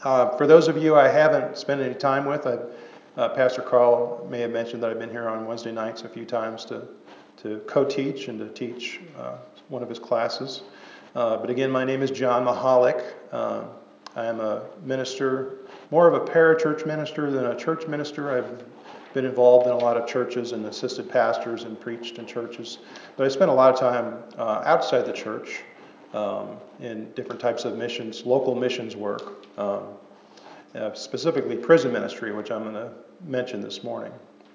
For those of you I haven't spent any time with, Pastor Carl may have mentioned that I've been here on Wednesday nights a few times to co-teach and to teach one of his classes. But again, my name is John Mahalik. I am a minister, more of a parachurch minister than a church minister. I've been involved in a lot of churches and assisted pastors and preached in churches. But I spent a lot of time outside the church in different types of missions, local missions work, specifically prison ministry, which I'm going to mention this morning.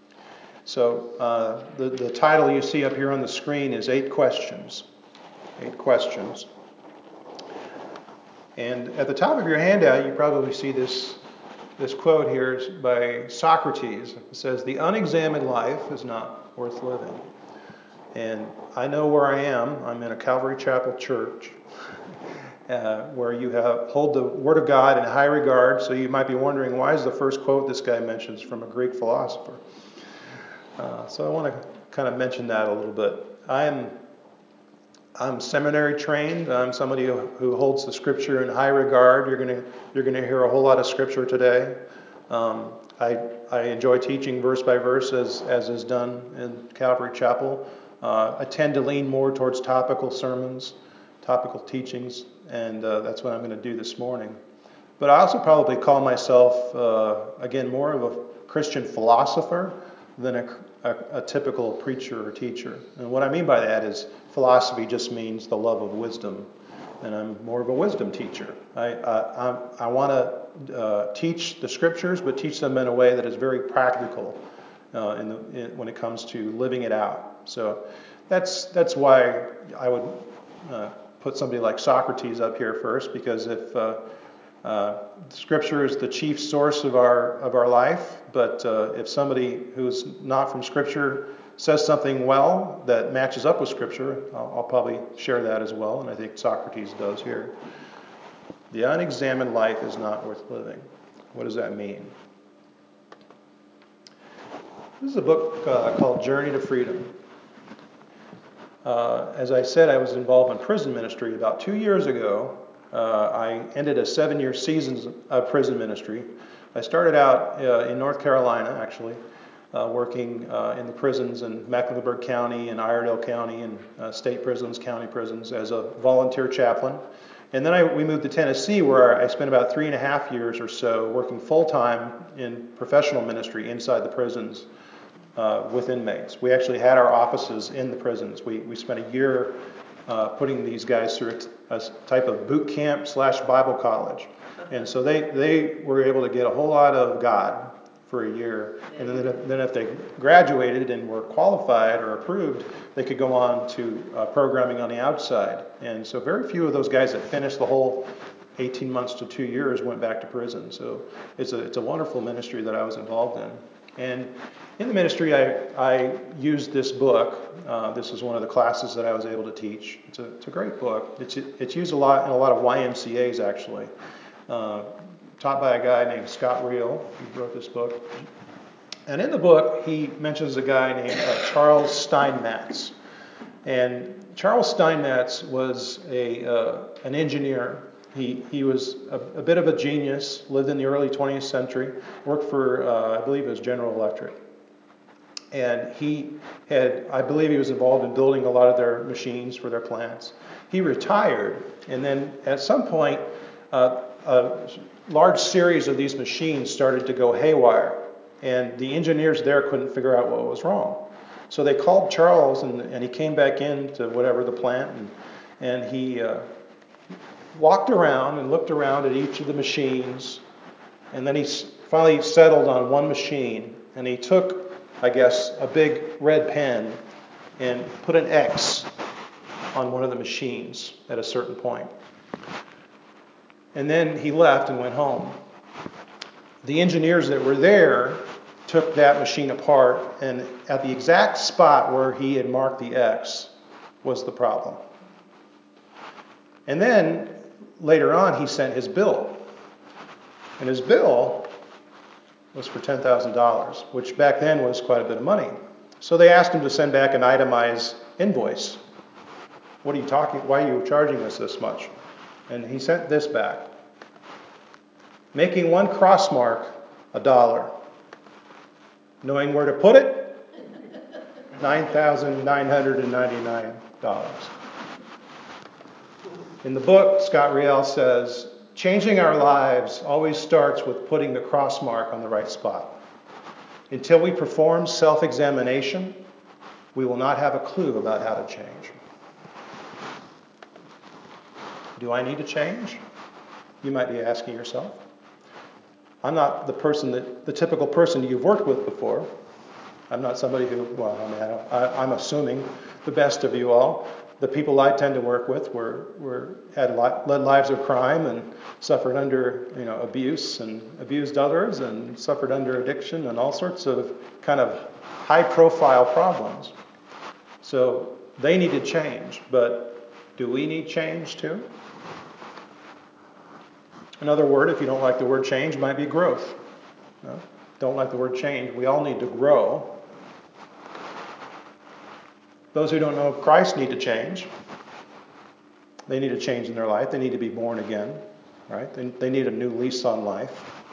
So the title you see up here on the screen is 8 Questions. 8 Questions. And at the top of your handout, you probably see this quote here by Socrates. It says, "The unexamined life is not worth living." And I know where I am. I'm in a Calvary Chapel church where you hold the Word of God in high regard. So you might be wondering, why is the first quote this guy mentions from a Greek philosopher? So I want to kind of mention that a little bit. I'm seminary trained. I'm somebody who holds the Scripture in high regard. You're going to hear a whole lot of Scripture today. I enjoy teaching verse by verse as is done in Calvary Chapel. I tend to lean more towards topical sermons, topical teachings, and that's what I'm going to do this morning. But I also probably call myself, again, more of a Christian philosopher than a typical preacher or teacher. And what I mean by that is philosophy just means the love of wisdom, and I'm more of a wisdom teacher. I want to teach the Scriptures, but teach them in a way that is very practical when it comes to living it out. So that's why I would put somebody like Socrates up here first, because if Scripture is the chief source of our life, but if somebody who's not from Scripture says something well that matches up with Scripture, I'll probably share that as well, and I think Socrates does here. The unexamined life is not worth living. What does that mean? This is a book called Journey to Freedom. As I said, I was involved in prison ministry. About 2 years ago, I ended a 7-year season of prison ministry. I started out in North Carolina, actually, working in the prisons in Mecklenburg County and Iredell County and state prisons, county prisons as a volunteer chaplain. And then we moved to Tennessee, where I spent about 3.5 years or so working full-time in professional ministry inside the prisons with inmates. We actually had our offices in the prisons. We spent a year putting these guys through a type of boot camp / Bible college. And so they were able to get a whole lot of God for a year. And then if they graduated and were qualified or approved, they could go on to programming on the outside. And so very few of those guys that finished the whole 18 months to 2 years went back to prison. So it's a wonderful ministry that I was involved in. And in the ministry, I used this book. This is one of the classes that I was able to teach. It's a great book. It's used a lot in a lot of YMCAs, actually. Taught by a guy named Scott Reel, who wrote this book. And in the book, he mentions a guy named Charles Steinmetz. And Charles Steinmetz was an engineer. He was a bit of a genius, lived in the early 20th century, worked for, I believe it was General Electric. And I believe he was involved in building a lot of their machines for their plants. He retired, and then at some point, a large series of these machines started to go haywire, and the engineers there couldn't figure out what was wrong. So they called Charles, and he came back into the plant, and he walked around and looked around at each of the machines, and then he finally settled on one machine, and he took, I guess, a big red pen and put an X on one of the machines at a certain point. And then he left and went home. The engineers that were there took that machine apart, and at the exact spot where he had marked the X was the problem. And then later on, he sent his bill. And his bill was for $10,000, which back then was quite a bit of money. So they asked him to send back an itemized invoice. Why are you charging us this much? And he sent this back. making one cross mark $1. Knowing where to put it, $9,999. In the book, Scott Riel says, changing our lives always starts with putting the cross mark on the right spot. Until we perform self-examination, we will not have a clue about how to change. Do I need to change? You might be asking yourself. I'm not the typical person you've worked with before. I'm not somebody who, I'm assuming the best of you all. The people I tend to work with led lives of crime and suffered under abuse and abused others and suffered under addiction and all sorts of kind of high-profile problems. So they needed change, but do we need change too? Another word, if you don't like the word change, might be growth. No? Don't like the word change. We all need to grow. Those who don't know Christ need to change. They need a change in their life. They need to be born again, right? They need a new lease on life.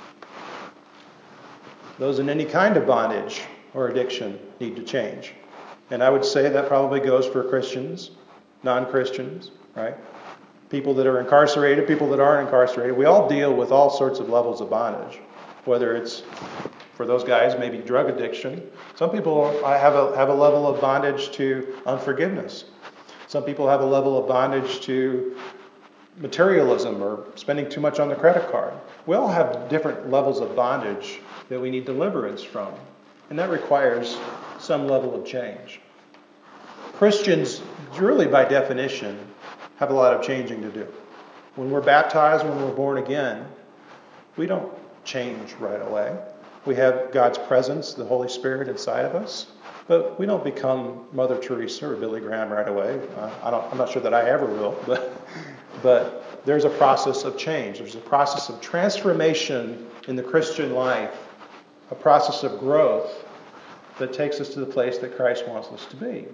Those in any kind of bondage or addiction need to change. And I would say that probably goes for Christians, non-Christians, right? People that are incarcerated, people that aren't incarcerated. We all deal with all sorts of levels of bondage, whether it's, for those guys, maybe drug addiction. Some people have a level of bondage to unforgiveness. Some people have a level of bondage to materialism or spending too much on the credit card. We all have different levels of bondage that we need deliverance from, and that requires some level of change. Christians, really by definition, have a lot of changing to do. When we're baptized, when we're born again, we don't change right away. We have God's presence, the Holy Spirit inside of us, but we don't become Mother Teresa or Billy Graham right away. I'm not sure that I ever will, but there's a process of change. There's a process of transformation in the Christian life, a process of growth that takes us to the place that Christ wants us to be.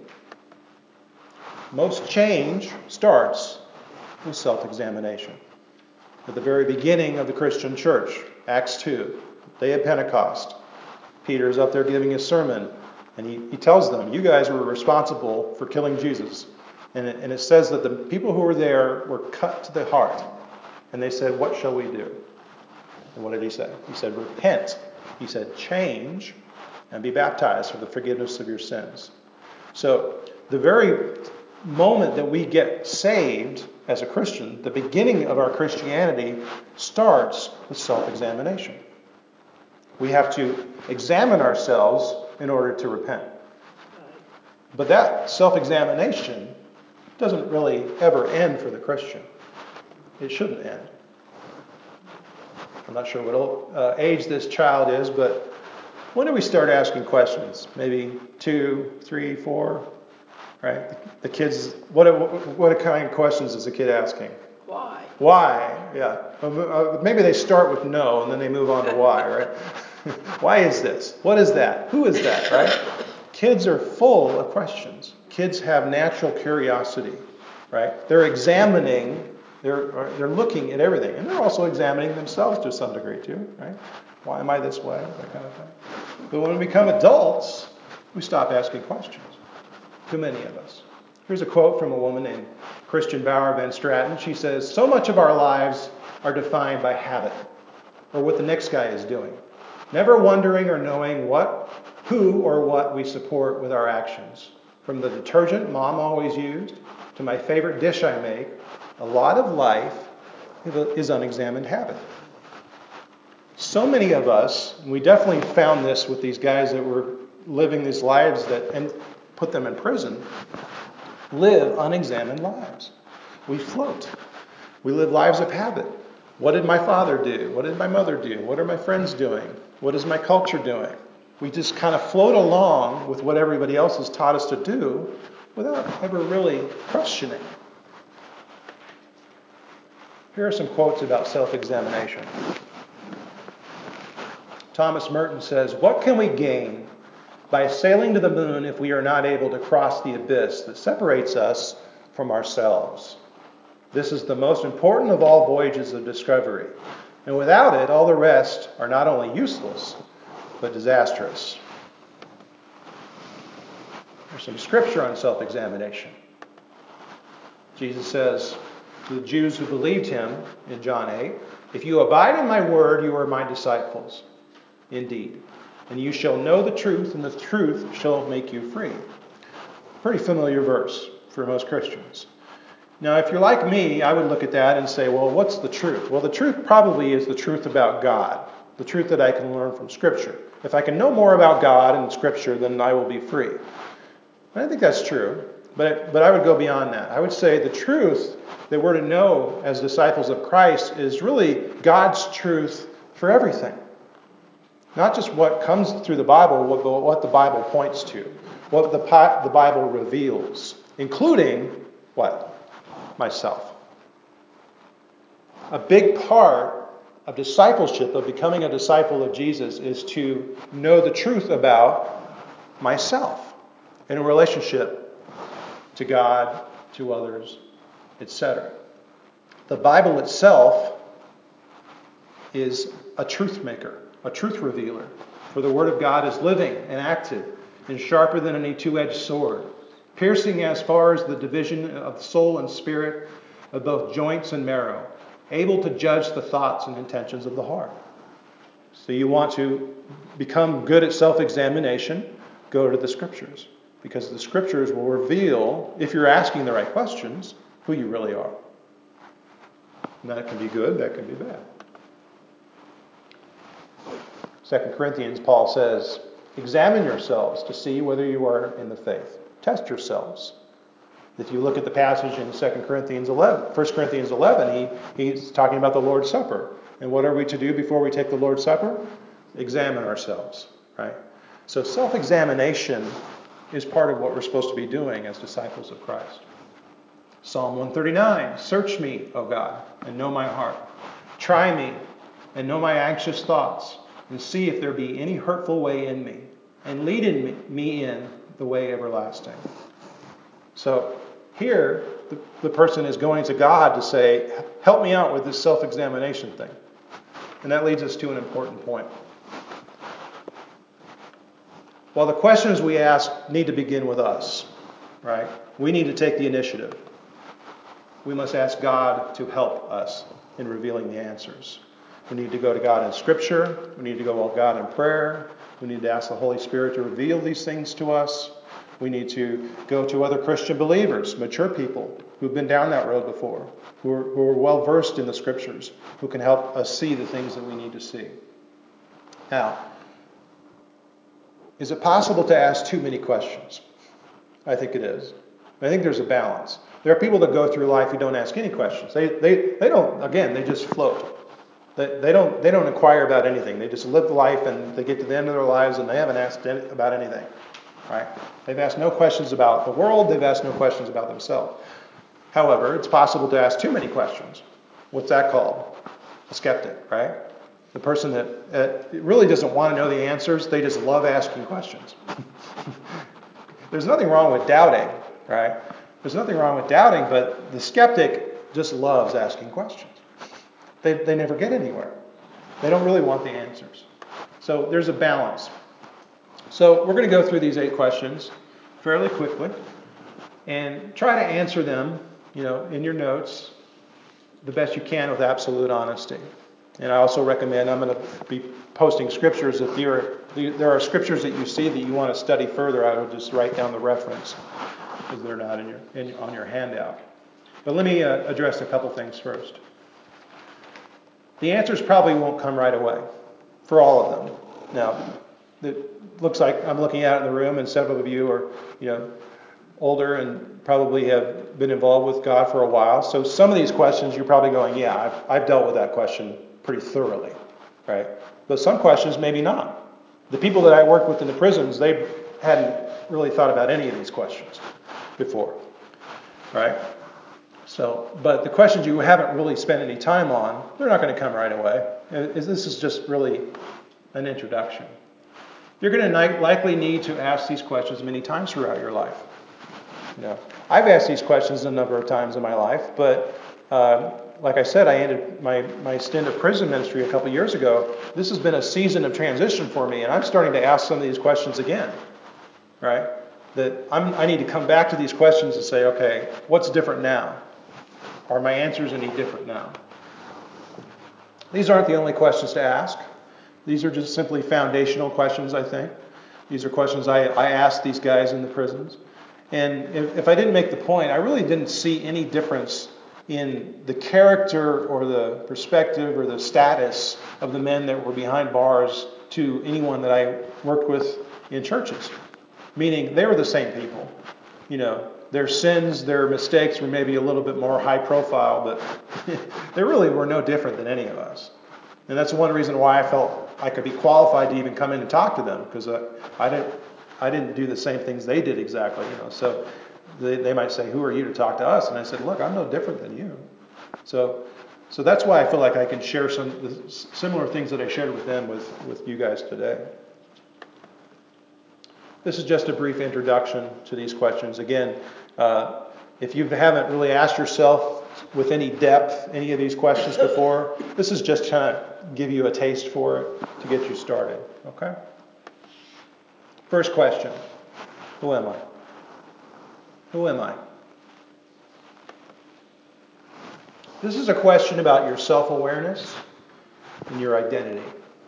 Most change starts with self-examination. At the very beginning of the Christian church, Acts 2, day of Pentecost, Peter's up there giving a sermon, and he tells them, you guys were responsible for killing Jesus. And it says that the people who were there were cut to the heart. And they said, what shall we do? And what did he say? He said, repent. He said, change and be baptized for the forgiveness of your sins. So the very moment that we get saved as a Christian, the beginning of our Christianity starts with self-examination. We have to examine ourselves in order to repent. But that self-examination doesn't really ever end for the Christian. It shouldn't end. I'm not sure what age this child is, but when do we start asking questions? Maybe 2, 3, 4, right? The kids, what kind of questions is the kid asking? Why? Why? Yeah. Maybe they start with no, and then they move on to why, right? Why is this? What is that? Who is that, right? Kids are full of questions. Kids have natural curiosity, right? They're examining, they're looking at everything. And they're also examining themselves to some degree too, right? Why am I this way? That kind of thing. But when we become adults, we stop asking questions. Too many of us. Here's a quote from a woman named Christian Bauer Van Straten. She says, so much of our lives are defined by habit, or what the next guy is doing. Never wondering or knowing who or what we support with our actions. From the detergent Mom always used to my favorite dish I make, a lot of life is unexamined habit. So many of us, and we definitely found this with these guys that were living these lives and put them in prison, live unexamined lives. We float. We live lives of habit. What did my father do? What did my mother do? What are my friends doing? What is my culture doing? We just kind of float along with what everybody else has taught us to do without ever really questioning. Here are some quotes about self-examination. Thomas Merton says, what can we gain by sailing to the moon if we are not able to cross the abyss that separates us from ourselves? This is the most important of all voyages of discovery. And without it, all the rest are not only useless, but disastrous. There's some scripture on self-examination. Jesus says to the Jews who believed him in John 8, "If you abide in my word, you are my disciples, indeed. And you shall know the truth, and the truth shall make you free." Pretty familiar verse for most Christians. Now, if you're like me, I would look at that and say, well, what's the truth? Well, the truth probably is the truth about God, the truth that I can learn from Scripture. If I can know more about God in Scripture, then I will be free. And I think that's true, but I would go beyond that. I would say the truth that we're to know as disciples of Christ is really God's truth for everything. Not just what comes through the Bible, but what the Bible points to, what the Bible reveals, including what? Myself. A big part of discipleship, of becoming a disciple of Jesus, is to know the truth about myself in a relationship to God, to others, etc. The Bible itself is a truth maker, a truth revealer. For the Word of God is living and active and sharper than any two-edged sword, piercing as far as the division of soul and spirit, of both joints and marrow, able to judge the thoughts and intentions of the heart. So you want to become good at self-examination, go to the Scriptures. Because the Scriptures will reveal, if you're asking the right questions, who you really are. And that can be good, that can be bad. 2 Corinthians, Paul says, "Examine yourselves to see whether you are in the faith. Test yourselves." If you look at the passage in 1 Corinthians 11, he's talking about the Lord's Supper. And what are we to do before we take the Lord's Supper? Examine ourselves, right? So self-examination is part of what we're supposed to be doing as disciples of Christ. Psalm 139, "Search me, O God, and know my heart. Try me, and know my anxious thoughts, and see if there be any hurtful way in me, and lead me in the way everlasting." So here, the person is going to God to say, help me out with this self-examination thing. And that leads us to an important point. Well, the questions we ask need to begin with us, right? We need to take the initiative. We must ask God to help us in revealing the answers. We need to go to God in Scripture. We need to go to God in prayer. We need to ask the Holy Spirit to reveal these things to us. We need to go to other Christian believers, mature people who've been down that road before, who are well versed in the Scriptures, who can help us see the things that we need to see. Now, is it possible to ask too many questions? I think it is. I think there's a balance. There are people that go through life who don't ask any questions. They don't, again, they just float. They don't inquire about anything. They just live life and they get to the end of their lives and they haven't asked about anything. Right? They've asked no questions about the world. They've asked no questions about themselves. However, it's possible to ask too many questions. What's that called? A skeptic, right? The person that really doesn't want to know the answers. They just love asking questions. There's nothing wrong with doubting, right? There's nothing wrong with doubting, but the skeptic just loves asking questions. They never get anywhere. They don't really want the answers. So there's a balance. So we're going to go through these 8 questions fairly quickly and try to answer them, in your notes the best you can with absolute honesty. And I also recommend, I'm going to be posting scriptures. If there are scriptures that you see that you want to study further, I would just write down the reference because they're not on your handout. But let me address a couple things first. The answers probably won't come right away for all of them. Now, it looks like I'm looking out in the room and several of you are, older and probably have been involved with God for a while. So some of these questions you're probably going, yeah, I've dealt with that question pretty thoroughly, right? But some questions maybe not. The people that I worked with in the prisons, they hadn't really thought about any of these questions before, right? So, but the questions you haven't really spent any time on, they're not going to come right away. This is just really an introduction. You're going to likely need to ask these questions many times throughout your life. I've asked these questions a number of times in my life, but like I said, I ended my stint of prison ministry a couple years ago. This has been a season of transition for me, and I'm starting to ask some of these questions again, right? That I need to come back to these questions and say, okay, what's different now? Are my answers any different now? These aren't the only questions to ask. These are just simply foundational questions, I think. These are questions I asked these guys in the prisons. And if I didn't make the point, I really didn't see any difference in the character or the perspective or the status of the men that were behind bars to anyone that I worked with in churches. Meaning they were the same people. You know, their sins, their mistakes were maybe a little bit more high profile, but they really were no different than any of us. And that's one reason why I felt I could be qualified to even come in and talk to them, because I didn't do the same things they did exactly. You know, so they might say, "Who are you to talk to us?" And I said, "Look, I'm no different than you." So that's why I feel like I can share some similar things that I shared with them with you guys today. This is just a brief introduction to these questions. Again, if you haven't really asked yourself with any depth any of these questions before, this is just kind of give you a taste for it to get you started. Okay? First question. Who am I? Who am I? This is a question about your self-awareness and your identity.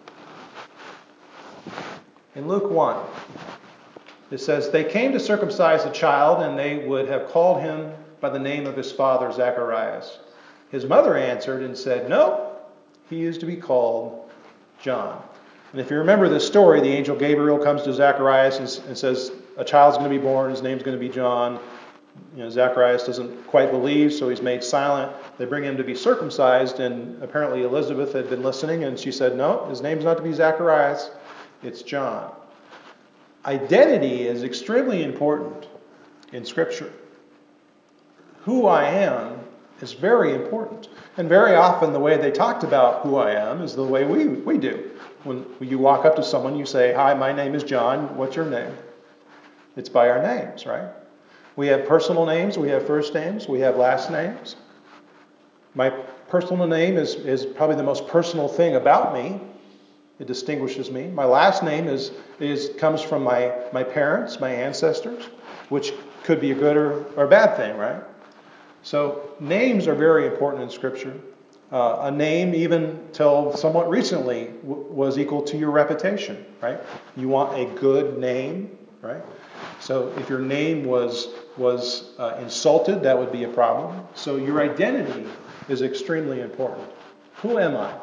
In Luke 1, it says, "They came to circumcise the child, and they would have called him by the name of his father, Zacharias. His mother answered and said, 'No, he is to be called John.'" And if you remember this story, the angel Gabriel comes to Zacharias and says, "A child's going to be born, his name's going to be John." You know, Zacharias doesn't quite believe, so he's made silent. They bring him to be circumcised, and apparently Elizabeth had been listening, and she said, "No, his name's not to be Zacharias, it's John." Identity is extremely important in Scripture. Who I am is very important. And very often the way they talked about who I am is the way we do. When you walk up to someone, you say, "Hi, my name is John. What's your name?" It's by our names, right? We have personal names, we have first names, we have last names. My personal name is probably the most personal thing about me. It distinguishes me. My last name comes from my parents, my ancestors, which could be a good or a bad thing, right? So names are very important in Scripture. A name, even till somewhat recently, was equal to your reputation, right? You want a good name, right? So if your name was insulted, that would be a problem. So your identity is extremely important. Who am I?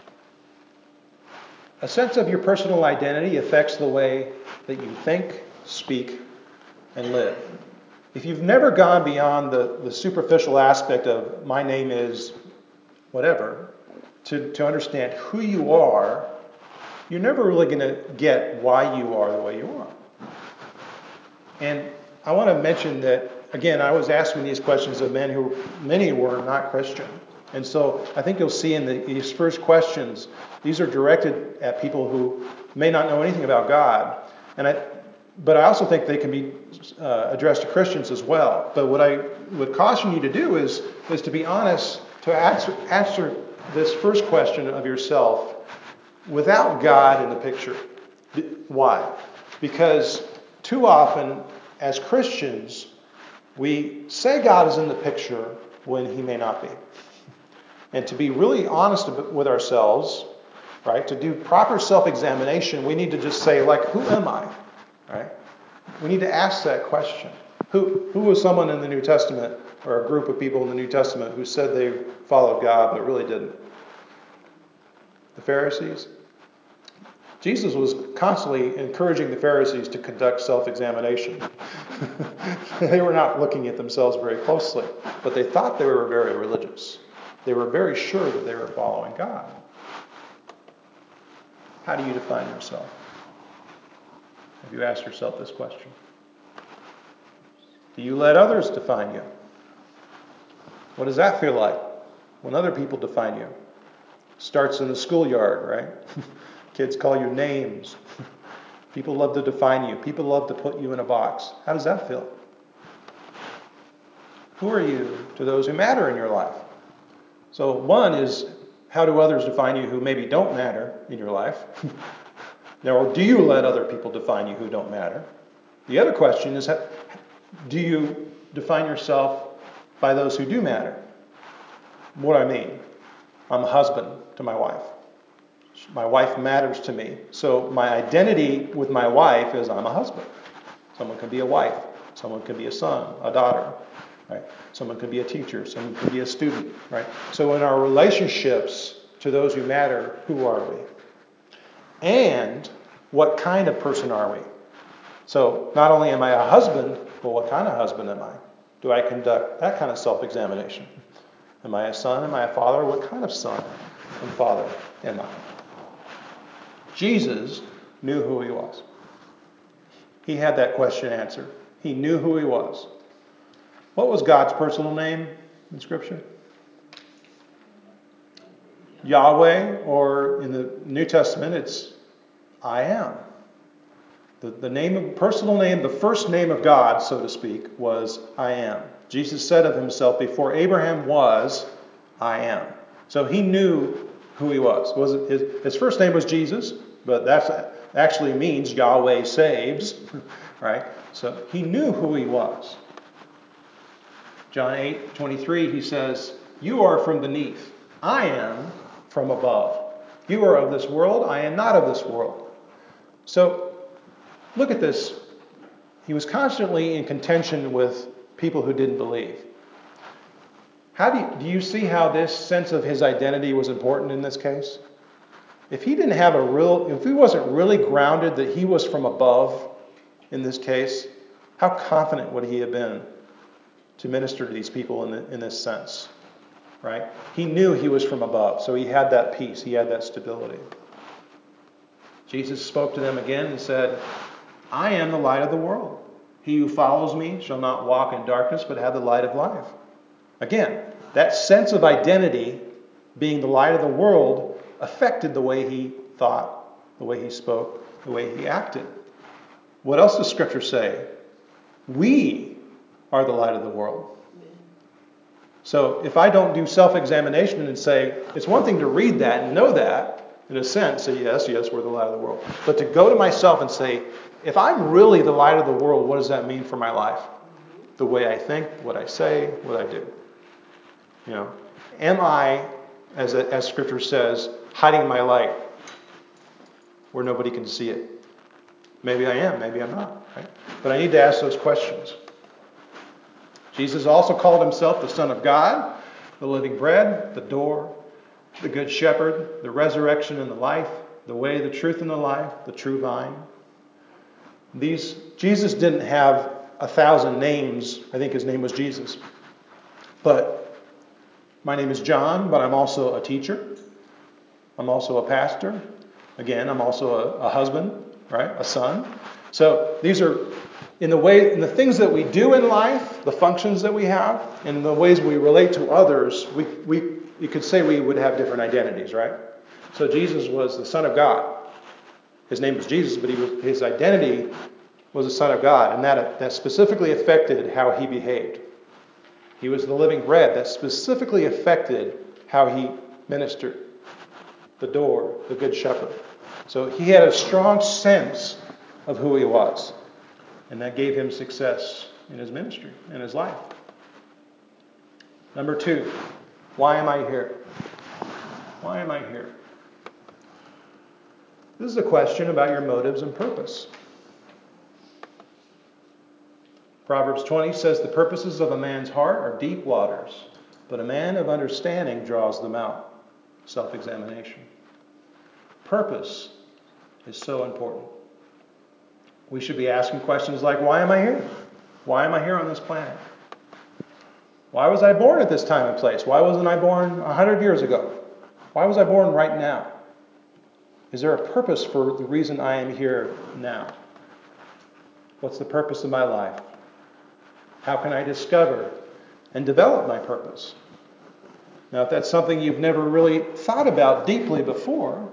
A sense of your personal identity affects the way that you think, speak, and live. If you've never gone beyond the superficial aspect of my name is whatever, to understand who you are, you're never really going to get why you are the way you are. And I want to mention that, again, I was asking these questions of men who, many were not Christian. And so I think you'll see in these first questions, these are directed at people who may not know anything about God. But I also think they can be addressed to Christians as well. But what I would caution you to do is to be honest, to answer this first question of yourself without God in the picture. Why? Because too often, as Christians, we say God is in the picture when he may not be. And to be really honest with ourselves, right, to do proper self-examination, we need to just say, like, who am I? Right? We need to ask that question. Who was someone in the New Testament, or a group of people in the New Testament, who said they followed God but really didn't? The Pharisees? Jesus was constantly encouraging the Pharisees to conduct self-examination. They were not looking at themselves very closely, but they thought they were very religious. They were very sure that they were following God. How do you define yourself? Have you asked yourself this question? Do you let others define you? What does that feel like when other people define you? Starts in the schoolyard, right? Kids call you names. People love to define you. People love to put you in a box. How does that feel? Who are you to those who matter in your life? So one is, how do others define you who maybe don't matter in your life? Now, or do you let other people define you who don't matter? The other question is, do you define yourself by those who do matter? What do I mean? I'm a husband to my wife. My wife matters to me. So my identity with my wife is I'm a husband. Someone can be a wife. Someone can be a son, a daughter. Right? Someone could be a teacher. Someone could be a student. Right? So in our relationships to those who matter, who are we? And what kind of person are we? So not only am I a husband, but what kind of husband am I? Do I conduct that kind of self-examination? Am I a son? Am I a father? What kind of son and father am I? Jesus knew who he was. He had that question answered. He knew who he was. What was God's personal name in Scripture? Yahweh, or in the New Testament, it's I am. The name, personal name, the first name of God, so to speak, was I am. Jesus said of himself, before Abraham was, I am. So he knew who he was. His first name was Jesus, but that actually means Yahweh saves, right? So he knew who he was. John 8:23, he says, you are from beneath. I am from above. You are of this world. I am not of this world. So look at this. He was constantly in contention with people who didn't believe. Do you see how this sense of his identity was important in this case? If he wasn't really grounded that he was from above in this case, how confident would he have been to minister to these people in this sense? Right? He knew he was from above, so he had that peace, he had that stability. Jesus spoke to them again and said, I am the light of the world. He who follows me shall not walk in darkness, but have the light of life. Again, that sense of identity, being the light of the world, affected the way he thought, the way he spoke, the way he acted. What else does Scripture say? We are the light of the world. So if I don't do self-examination and say, it's one thing to read that and know that, in a sense, say, yes, we're the light of the world. But to go to myself and say, if I'm really the light of the world, what does that mean for my life? The way I think, what I say, what I do. Am I, as Scripture says, hiding my light where nobody can see it? Maybe I am, maybe I'm not. Right? But I need to ask those questions. Jesus also called himself the Son of God, the living bread, the door, the good shepherd, the resurrection and the life, the way, the truth, and the life, the true vine. Jesus didn't have 1,000 names. I think his name was Jesus. But my name is John, but I'm also a teacher. I'm also a pastor. Again, I'm also a husband, right? A son. So these are in the things that we do in life, the functions that we have, and the ways we relate to others. You could say we would have different identities, right? So Jesus was the Son of God. His name was Jesus, but his identity was the Son of God, and that specifically affected how he behaved. He was the living bread. That specifically affected how he ministered. The door, the good shepherd. So he had a strong sense of who he was, and that gave him success in his ministry, in his life. Number 2, why am I here? Why am I here? This is a question about your motives and purpose. Proverbs 20 says, the purposes of a man's heart are deep waters, but a man of understanding draws them out. Self-examination. Purpose is so important. We should be asking questions like, why am I here? Why am I here on this planet? Why was I born at this time and place? Why wasn't I born 100 years ago? Why was I born right now? Is there a purpose for the reason I am here now? What's the purpose of my life? How can I discover and develop my purpose? Now, if that's something you've never really thought about deeply before,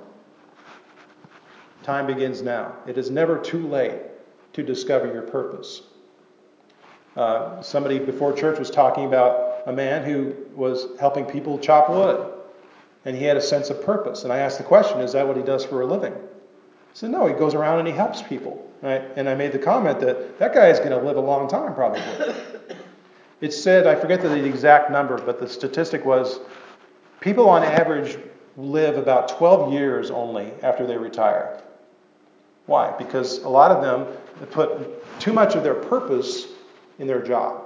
time begins now. It is never too late to discover your purpose. Somebody before church was talking about a man who was helping people chop wood. And he had a sense of purpose. And I asked the question, is that what he does for a living? He said, no, he goes around and he helps people. Right? And I made the comment that guy is going to live a long time, probably. It said, I forget the exact number, but the statistic was people on average live about 12 years only after they retire. Why? Because a lot of them put too much of their purpose in their job.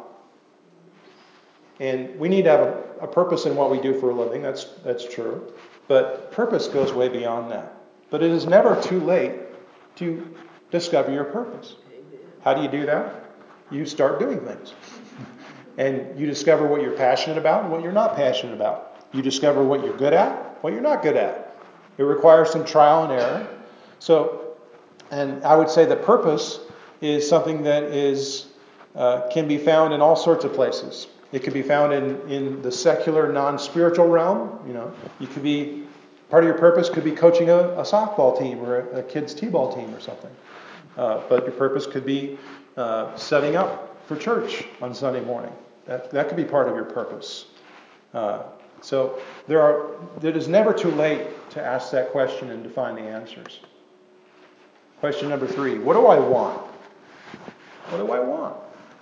And we need to have a purpose in what we do for a living. That's true. But purpose goes way beyond that. But it is never too late to discover your purpose. How do you do that? You start doing things. And you discover what you're passionate about and what you're not passionate about. You discover what you're good at, what you're not good at. It requires some trial and error. And I would say that purpose is something that can be found in all sorts of places. It could be found in the secular, non-spiritual realm. You could be, part of your purpose could be coaching a softball team or a kid's t-ball team or something. But your purpose could be setting up for church on Sunday morning. That could be part of your purpose. So it is never too late to ask that question and to find the answers. Question number 3, what do I want? What do I want?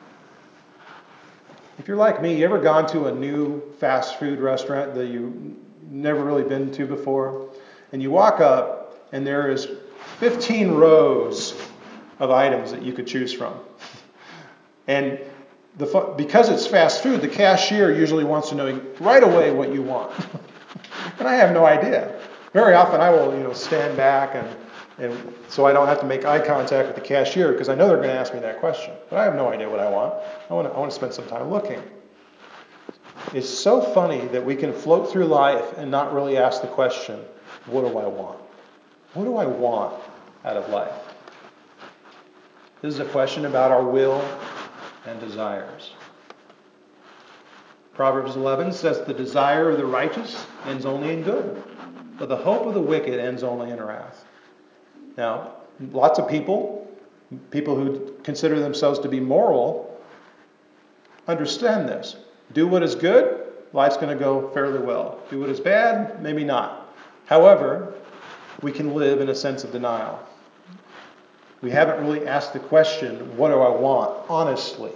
If you're like me, you ever gone to a new fast food restaurant that you've never really been to before? And you walk up and there is 15 rows of items that you could choose from. And because it's fast food, the cashier usually wants to know right away what you want. And I have no idea. Very often I will, stand back and so I don't have to make eye contact with the cashier because I know they're going to ask me that question. But I have no idea what I want. I want to spend some time looking. It's so funny that we can float through life and not really ask the question, what do I want? What do I want out of life? This is a question about our will and desires. Proverbs 11 says, the desire of the righteous ends only in good, but the hope of the wicked ends only in wrath. Now, lots of people who consider themselves to be moral, understand this. Do what is good, life's going to go fairly well. Do what is bad, maybe not. However, we can live in a sense of denial. We haven't really asked the question, what do I want, honestly?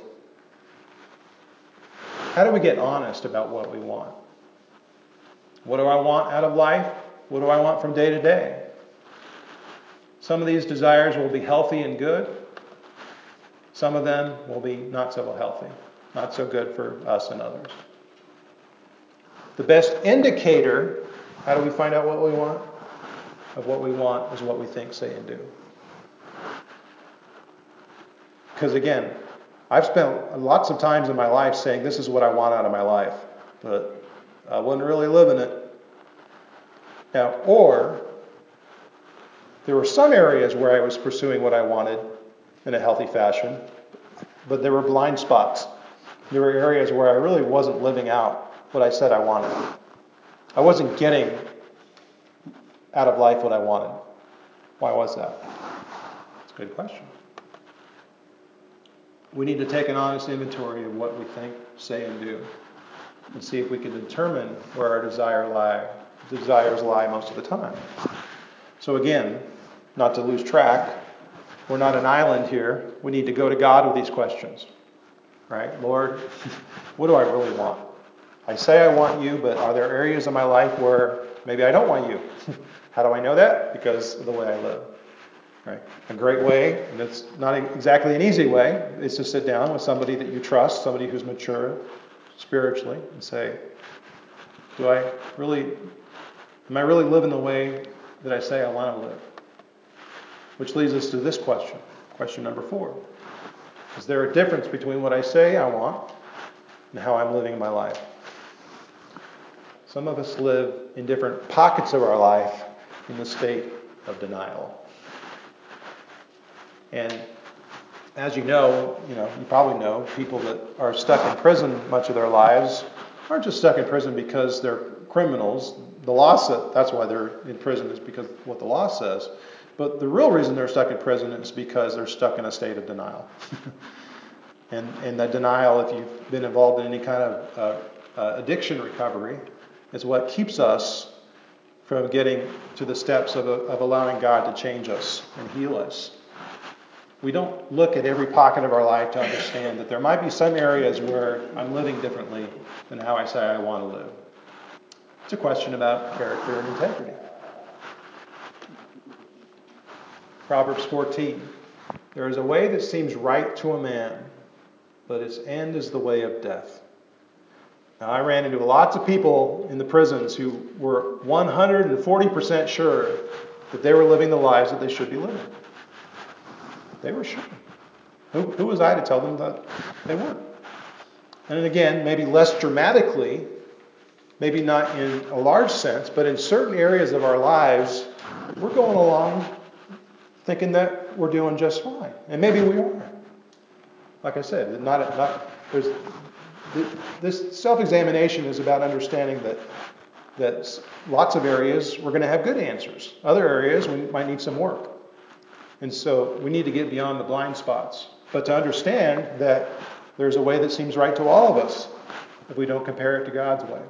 How do we get honest about what we want? What do I want out of life? What do I want from day to day? Some of these desires will be healthy and good. Some of them will be not so healthy, not so good for us and others. The best indicator, how do we find out what we want? Of what we want is what we think, say, and do. Because again, I've spent lots of times in my life saying this is what I want out of my life, but I wasn't really living it. Now, or there were some areas where I was pursuing what I wanted in a healthy fashion, but there were blind spots. There were areas where I really wasn't living out what I said I wanted. I wasn't getting out of life what I wanted. Why was that? It's a good question. We need to take an honest inventory of what we think, say, and do, and see if we can determine where our desires lie most of the time. So again, not to lose track, we're not an island here. We need to go to God with these questions. Right? Lord, what do I really want? I say I want you, but are there areas of my life where maybe I don't want you? How do I know that? Because of the way I live. Right? A great way, and it's not exactly an easy way, is to sit down with somebody that you trust, somebody who's mature spiritually, and say, am I really living the way that I say I want to live? Which leads us to this question number 4. Is there a difference between what I say I want and how I'm living my life? Some of us live in different pockets of our life in the state of denial. And as you probably know, people that are stuck in prison much of their lives aren't just stuck in prison because they're criminals. The law says that's why they're in prison, is because of what the law says. But the real reason they're stuck in prison is because they're stuck in a state of denial. And that denial, if you've been involved in any kind of addiction recovery is what keeps us from getting to the steps of allowing God to change us and heal us. We don't look at every pocket of our life to understand that there might be some areas where I'm living differently than how I say I want to live. It's a question about character and integrity. Proverbs 14. There is a way that seems right to a man, but its end is the way of death. Now, I ran into lots of people in the prisons who were 140% sure that they were living the lives that they should be living. They were sure. Who was I to tell them that they weren't? And again, maybe less dramatically, maybe not in a large sense, but in certain areas of our lives, we're going along thinking that we're doing just fine. And maybe we are. Like I said, this self-examination is about understanding that lots of areas we're going to have good answers. Other areas we might need some work. And so we need to get beyond the blind spots. But to understand that there's a way that seems right to all of us if we don't compare it to God's way.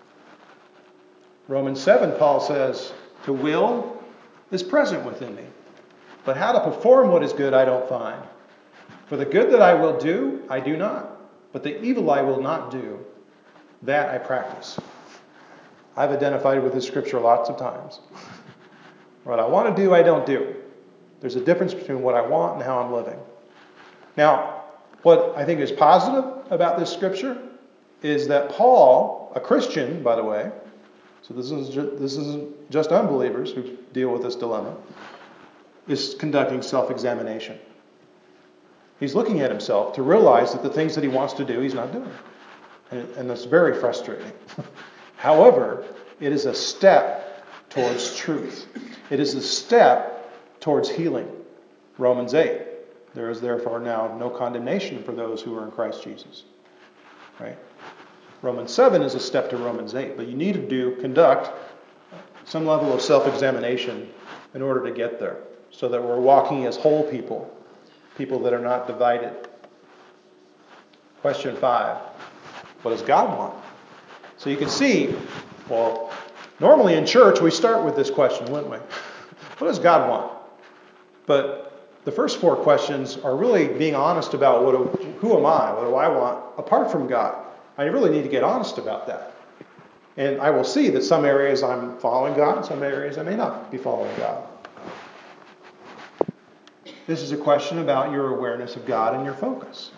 Romans 7, Paul says, "To will is present within me, but how to perform what is good I don't find. For the good that I will do, I do not. But the evil I will not do, that I practice." I've identified with this scripture lots of times. What I want to do, I don't do. There's a difference between what I want and how I'm living. Now, what I think is positive about this scripture is that Paul, a Christian, by the way, so this isn't just unbelievers who deal with this dilemma, is conducting self-examination. He's looking at himself to realize that the things that he wants to do, he's not doing. And that's very frustrating. However, it is a step towards truth. It is a step towards healing. Romans 8. There is therefore now no condemnation for those who are in Christ Jesus. Right? Romans 7 is a step to Romans 8. But you need to conduct some level of self-examination in order to get there. So that we're walking as whole people. People that are not divided. Question 5. What does God want? So you can see, well, normally in church we start with this question, wouldn't we? What does God want? But the first 4 questions are really being honest about who am I? What do I want apart from God? I really need to get honest about that. And I will see that some areas I'm following God, some areas I may not be following God. This is a question about your awareness of God and your focus.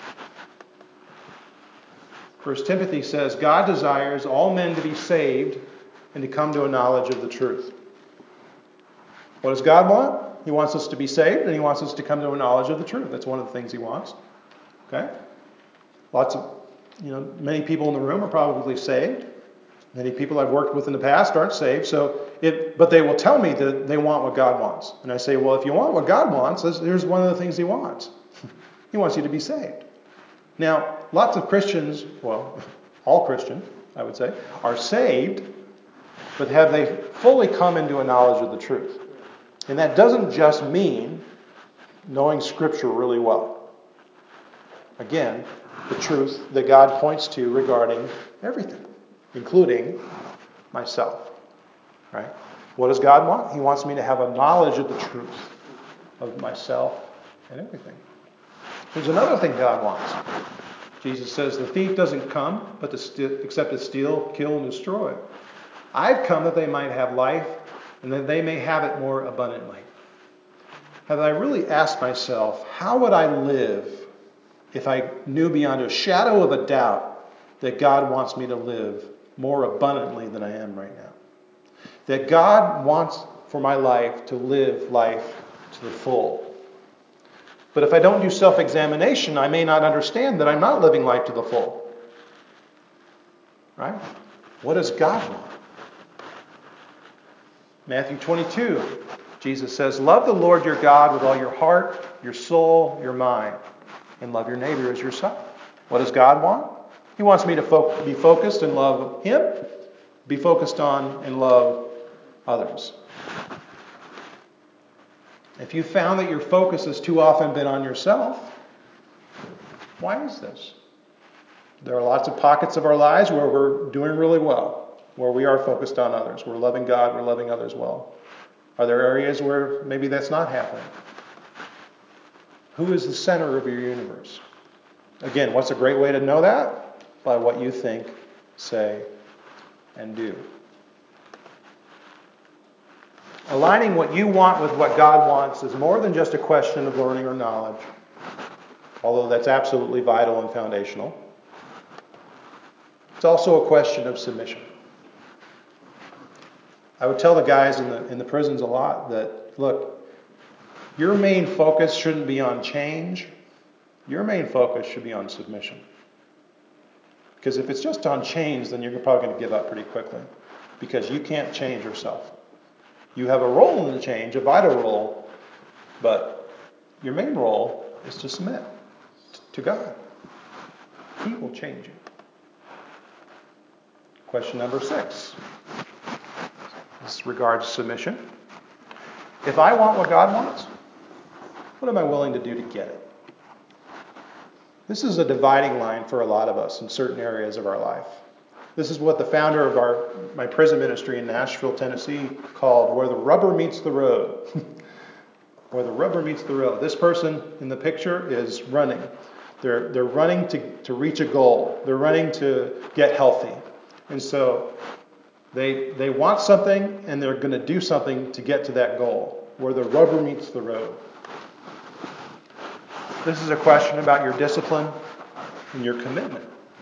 1 Timothy says, God desires all men to be saved and to come to a knowledge of the truth. What does God want? He wants us to be saved and he wants us to come to a knowledge of the truth. That's one of the things he wants. Okay? Many people in the room are probably saved. Many people I've worked with in the past aren't saved, but they will tell me that they want what God wants. And I say, well, if you want what God wants, here's one of the things he wants. He wants you to be saved. Now, lots of Christians, well, all Christians, I would say, are saved, but have they fully come into a knowledge of the truth? And that doesn't just mean knowing Scripture really well. Again, the truth that God points to regarding everything, including myself. Right? What does God want? He wants me to have a knowledge of the truth of myself and everything. There's another thing God wants. Jesus says, the thief doesn't come except to steal, kill, and destroy. I've come that they might have life and that they may have it more abundantly. Have I really asked myself, how would I live if I knew beyond a shadow of a doubt that God wants me to live more abundantly than I am right now? That God wants for my life to live life to the full. But if I don't do self-examination, I may not understand that I'm not living life to the full. Right? What does God want? Matthew 22, Jesus says, love the Lord your God with all your heart, your soul, your mind, and love your neighbor as yourself. What does God want? He wants me to be focused and love Him, be focused on and love others. If you found that your focus has too often been on yourself, why is this? There are lots of pockets of our lives where we're doing really well, where we are focused on others. We're loving God, we're loving others well. Are there areas where maybe that's not happening? Who is the center of your universe? Again, what's a great way to know that? By what you think, say, and do. Aligning what you want with what God wants is more than just a question of learning or knowledge, although that's absolutely vital and foundational. It's also a question of submission. I would tell the guys in the prisons a lot that, look, your main focus shouldn't be on change. Your main focus should be on submission. Because if it's just on change, then you're probably going to give up pretty quickly. Because you can't change yourself. You have a role in the change, a vital role, but your main role is to submit to God. He will change you. Question number 6. This regards submission. If I want what God wants, what am I willing to do to get it? This is a dividing line for a lot of us in certain areas of our life. This is what the founder of my prison ministry in Nashville, Tennessee called where the rubber meets the road. Where the rubber meets the road. This person in the picture is running. They're running to reach a goal. They're running to get healthy. And so they want something and they're going to do something to get to that goal. Where the rubber meets the road. This is a question about your discipline and your commitment.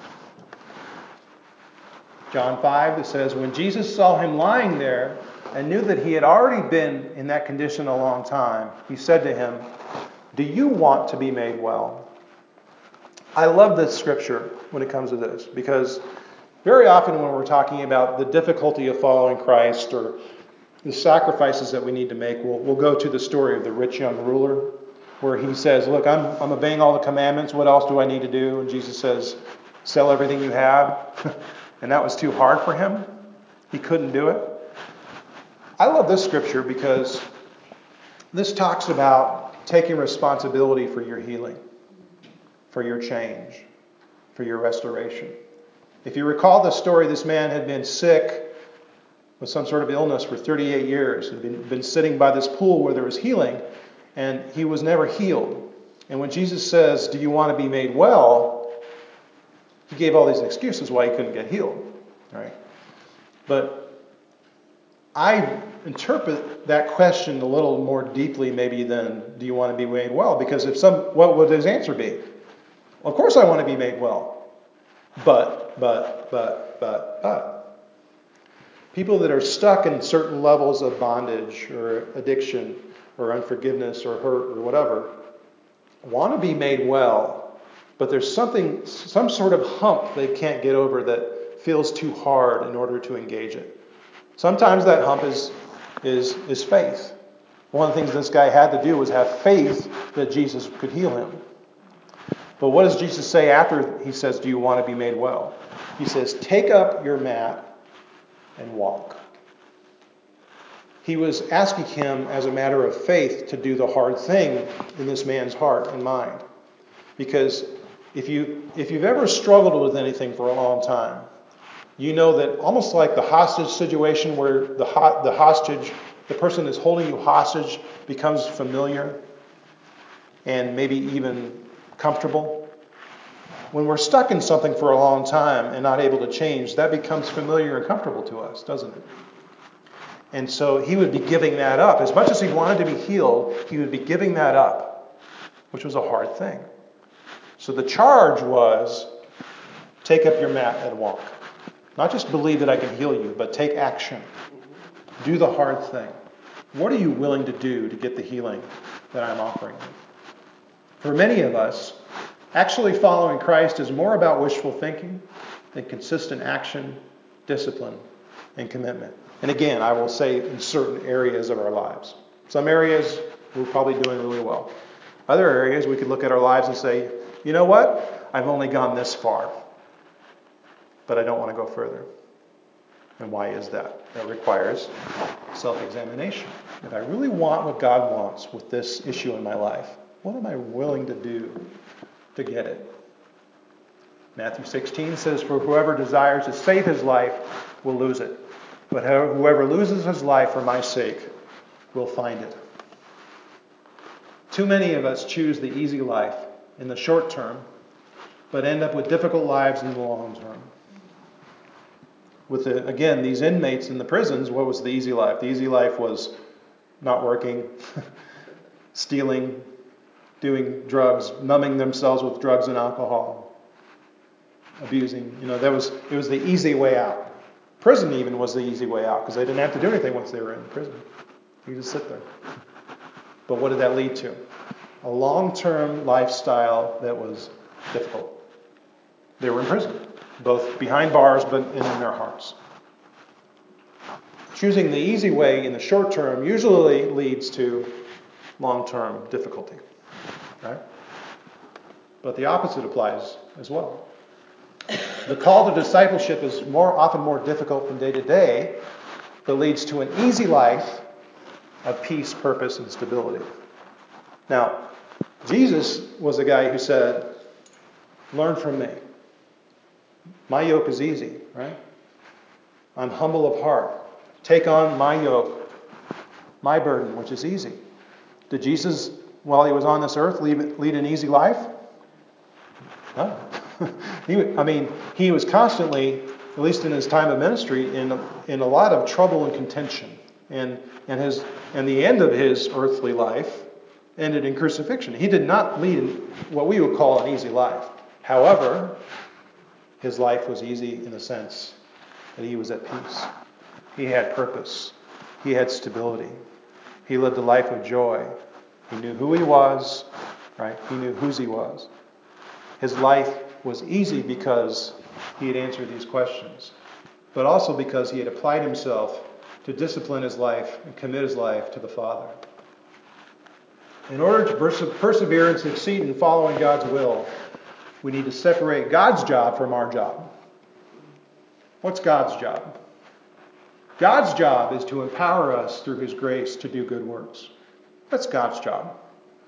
John 5, it says, when Jesus saw him lying there and knew that he had already been in that condition a long time, he said to him, do you want to be made well? I love this scripture when it comes to this, because very often when we're talking about the difficulty of following Christ or the sacrifices that we need to make, we'll go to the story of the rich young ruler, where he says, look, I'm obeying all the commandments. What else do I need to do? And Jesus says, sell everything you have. And that was too hard for him. He couldn't do it. I love this scripture because this talks about taking responsibility for your healing, for your change, for your restoration. If you recall the story, this man had been sick with some sort of illness for 38 years. Had been sitting by this pool where there was healing, and he was never healed. And when Jesus says, do you want to be made well? He gave all these excuses why he couldn't get healed. Right? But I interpret that question a little more deeply maybe than do you want to be made well? Because what would his answer be? Well, of course I want to be made well. But. People that are stuck in certain levels of bondage or addiction or unforgiveness or hurt or whatever want to be made well, but there's some sort of hump they can't get over that feels too hard in order to engage it. Sometimes that hump is faith. One of the things this guy had to do was have faith that Jesus could heal him. But what does Jesus say after he says, do you want to be made well? He says, take up your mat and walk. He was asking him as a matter of faith to do the hard thing in this man's heart and mind. Because if you've ever struggled with anything for a long time, you know that almost like the hostage situation where the person that's holding you hostage becomes familiar and maybe even comfortable. When we're stuck in something for a long time and not able to change, that becomes familiar and comfortable to us, doesn't it? And so he would be giving that up. As much as he wanted to be healed, he would be giving that up, which was a hard thing. So the charge was, take up your mat and walk. Not just believe that I can heal you, but take action. Do the hard thing. What are you willing to do to get the healing that I'm offering you? For many of us, actually following Christ is more about wishful thinking than consistent action, discipline, and commitment. And again, I will say in certain areas of our lives. Some areas we're probably doing really well. Other areas we could look at our lives and say, you know what? I've only gone this far, but I don't want to go further. And why is that? That requires self-examination. If I really want what God wants with this issue in my life, what am I willing to do to get it? Matthew 16 says, "For whoever desires to save his life will lose it. But whoever loses his life for my sake will find it." Too many of us choose the easy life in the short term, but end up with difficult lives in the long term. With, again, these inmates in the prisons, what was the easy life? The easy life was not working, stealing, doing drugs, numbing themselves with drugs and alcohol, abusing. It was the easy way out. Prison even was the easy way out because they didn't have to do anything once they were in prison. You just sit there. But what did that lead to? A long-term lifestyle that was difficult. They were in prison, both behind bars but in their hearts. Choosing the easy way in the short term usually leads to long-term difficulty. Right? But the opposite applies as well. The call to discipleship is often more difficult from day to day, but leads to an easy life of peace, purpose, and stability. Now, Jesus was a guy who said, "Learn from me. My yoke is easy," right? "I'm humble of heart. Take on my yoke, my burden, which is easy." Did Jesus, while he was on this earth, lead an easy life? No. He was constantly, at least in his time of ministry, in a lot of trouble and contention. And the end of his earthly life ended in crucifixion. He did not lead what we would call an easy life. However, his life was easy in the sense that he was at peace. He had purpose. He had stability. He lived a life of joy. He knew who he was, right? He knew whose he was. His life was easy because he had answered these questions, but also because he had applied himself to discipline his life and commit his life to the Father. In order to persevere and succeed in following God's will, we need to separate God's job from our job. What's God's job? God's job is to empower us through his grace to do good works. That's God's job.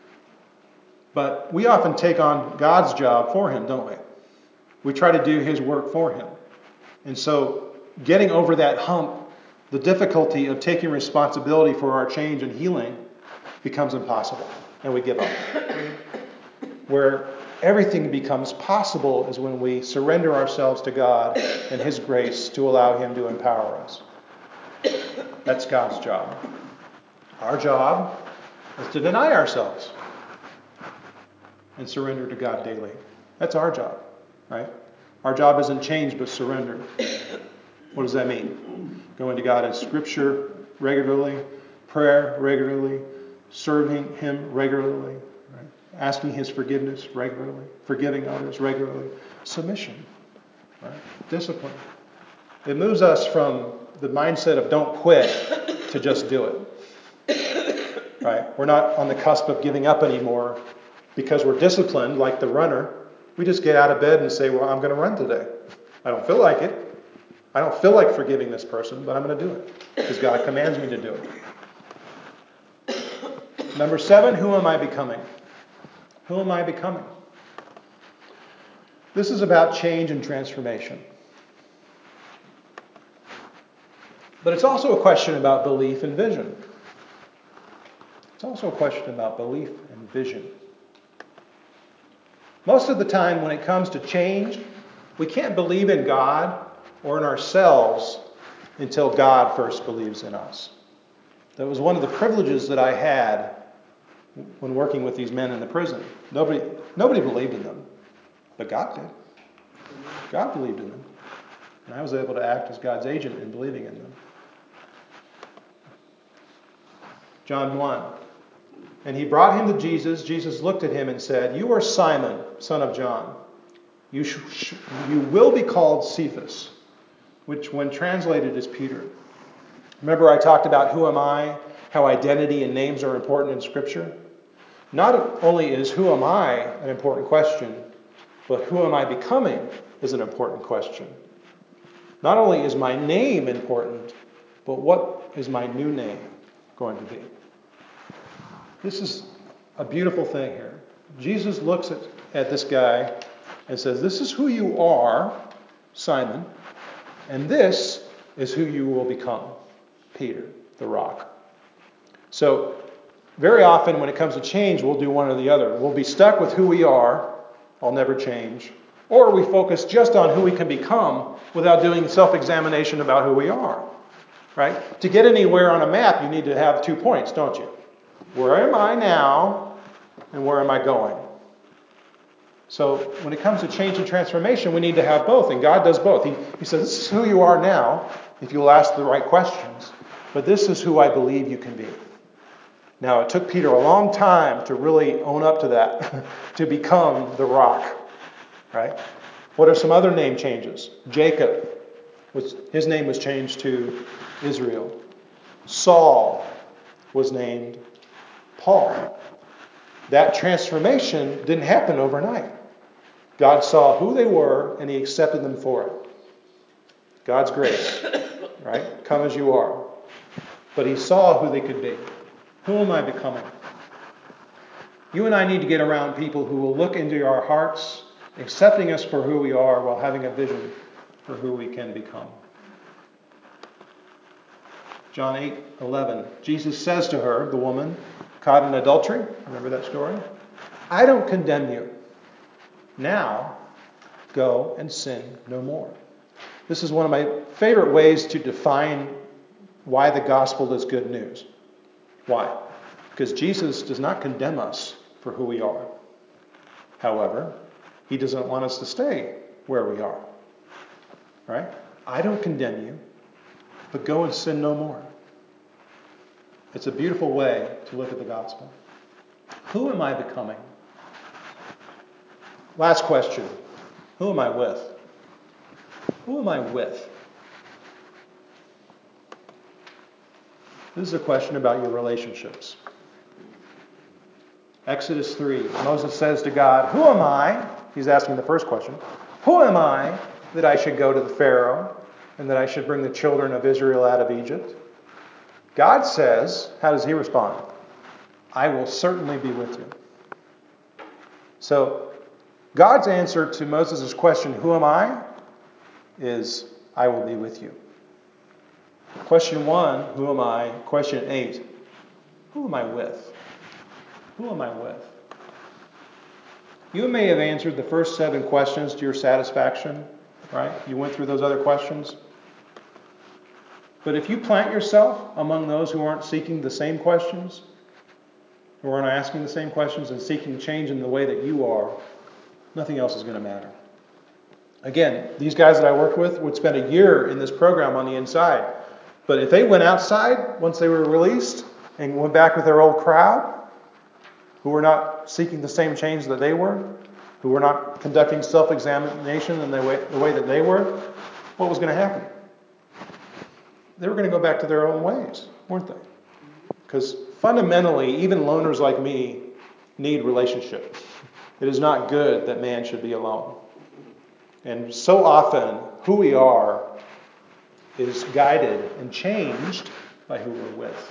But we often take on God's job for him, don't we? We try to do his work for him. And so getting over that hump, the difficulty of taking responsibility for our change and healing, becomes impossible, and we give up. Where everything becomes possible is when we surrender ourselves to God and his grace to allow him to empower us. That's God's job. Our job is to deny ourselves and surrender to God daily. That's our job, right? Our job isn't change, but surrender. What does that mean? Going to God in Scripture regularly, prayer regularly, serving him regularly, right? Asking his forgiveness regularly, forgiving others regularly, submission, right? Discipline. It moves us from the mindset of don't quit to just do it. Right? We're not on the cusp of giving up anymore because we're disciplined like the runner. We just get out of bed and say, well, I'm going to run today. I don't feel like it. I don't feel like forgiving this person, but I'm going to do it because God commands me to do it. Number 7, who am I becoming? Who am I becoming? This is about change and transformation. But it's also a question about belief and vision. It's also a question about belief and vision. Most of the time when it comes to change, we can't believe in God or in ourselves until God first believes in us. That was one of the privileges that I had when working with these men in the prison. Nobody believed in them, but God did. God believed in them. And I was able to act as God's agent in believing in them. John 1. And he brought him to Jesus. Jesus looked at him and said, "You are Simon, son of John. You will be called Cephas," which when translated is Peter. Remember I talked about who am I, how identity and names are important in Scripture? Not only is who am I an important question, but who am I becoming is an important question. Not only is my name important, but what is my new name going to be? This is a beautiful thing here. Jesus looks at this guy and says, this is who you are, Simon, and this is who you will become, Peter, the rock. So very often when it comes to change, we'll do one or the other. We'll be stuck with who we are, I'll never change, or we focus just on who we can become without doing self-examination about who we are. Right? To get anywhere on a map, you need to have 2 points, don't you? Where am I now, and where am I going? So when it comes to change and transformation, we need to have both, and God does both. He says, this is who you are now, if you'll ask the right questions, but this is who I believe you can be. Now, it took Peter a long time to really own up to that, to become the rock. Right? What are some other name changes? Jacob, his name was changed to Israel. Saul was named Paul. That transformation didn't happen overnight. God saw who they were and he accepted them for it. God's grace, right? Come as you are. But he saw who they could be. Who am I becoming? You and I need to get around people who will look into our hearts, accepting us for who we are while having a vision for who we can become. John 8:11. Jesus says to her, the woman caught in adultery, remember that story? I don't condemn you. Now, go and sin no more. This is one of my favorite ways to define why the gospel is good news. Why? Because Jesus does not condemn us for who we are. However, he doesn't want us to stay where we are. Right? I don't condemn you, but go and sin no more. It's a beautiful way to look at the gospel. Who am I becoming? Last question. Who am I with? Who am I with? This is a question about your relationships. Exodus 3. Moses says to God, who am I? He's asking the first question. Who am I that I should go to the Pharaoh and that I should bring the children of Israel out of Egypt? God says, how does he respond? I will certainly be with you. So God's answer to Moses' question, who am I? Is, I will be with you. Question 1, who am I? Question 8, who am I with? Who am I with? You may have answered the first 7 questions to your satisfaction, right? You went through those other questions. But if you plant yourself among those who aren't seeking the same questions, who aren't asking the same questions and seeking change in the way that you are, nothing else is going to matter. Again, these guys that I worked with would spend a year in this program on the inside. But if they went outside once they were released and went back with their old crowd, who were not seeking the same change that they were, who were not conducting self-examination in the way that they were, what was going to happen? They were going to go back to their own ways, weren't they? Because fundamentally, even loners like me need relationship. It is not good that man should be alone. And so often, who we are is guided and changed by who we're with.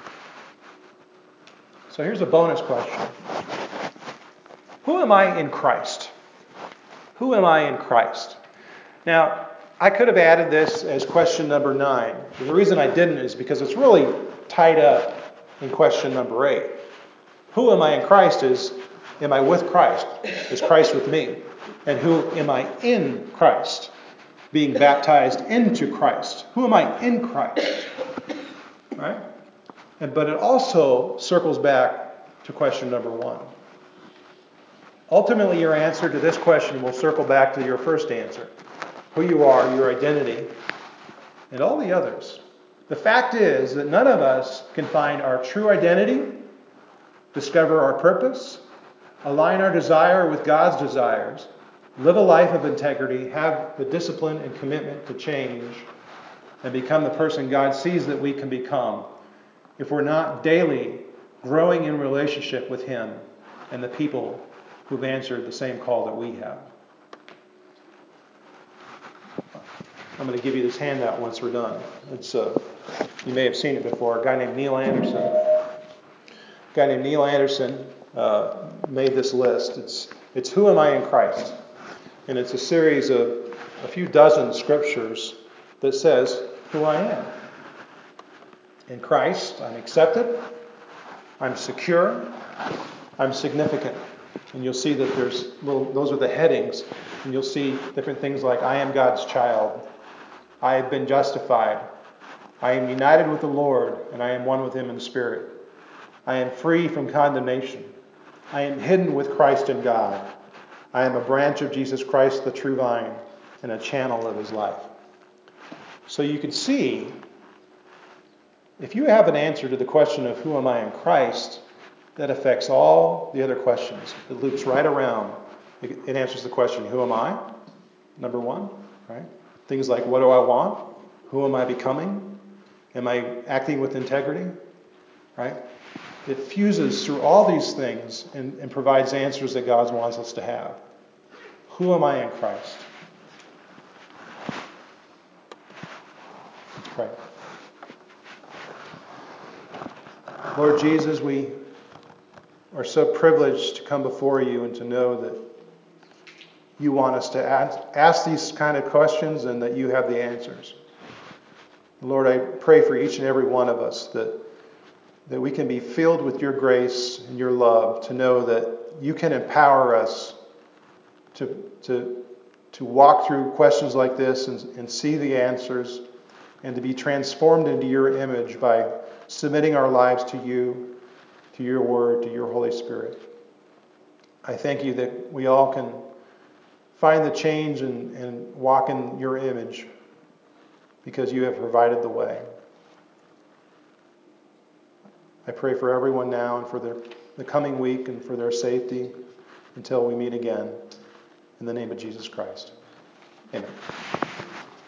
So here's a bonus question. Who am I in Christ? Who am I in Christ? Now, I could have added this as question number 9. The reason I didn't is because it's really tied up in question number 8. Who am I in Christ is, am I with Christ? Is Christ with me? And who am I in Christ? Being baptized into Christ. Who am I in Christ? Right? But it also circles back to question number 1. Ultimately, your answer to this question will circle back to your first answer. Who you are, your identity, and all the others. The fact is that none of us can find our true identity, discover our purpose, align our desire with God's desires, live a life of integrity, have the discipline and commitment to change, and become the person God sees that we can become if we're not daily growing in relationship with Him and the people who've answered the same call that we have. I'm going to give you this handout once we're done. It's you may have seen it before. A guy named Neil Anderson made this list. It's who am I in Christ? And it's a series of a few dozen scriptures that says who I am. In Christ, I'm accepted, I'm secure, I'm significant. And you'll see that those are the headings. And you'll see different things like I am God's child. I have been justified. I am united with the Lord, and I am one with Him in spirit. I am free from condemnation. I am hidden with Christ in God. I am a branch of Jesus Christ, the true vine, and a channel of His life. So you can see, if you have an answer to the question of who am I in Christ, that affects all the other questions. It loops right around. It answers the question, who am I? Number one, right? Things like, what do I want? Who am I becoming? Am I acting with integrity? Right? It fuses through all these things and provides answers that God wants us to have. Who am I in Christ? Let's pray. Lord Jesus, we are so privileged to come before you and to know that you want us to ask these kind of questions and that you have the answers. Lord, I pray for each and every one of us that we can be filled with your grace and your love to know that you can empower us to walk through questions like this and see the answers and to be transformed into your image by submitting our lives to you, to your word, to your Holy Spirit. I thank you that we all can find the change and walk in your image because you have provided the way. I pray for everyone now and for the coming week and for their safety until we meet again. In the name of Jesus Christ. Amen.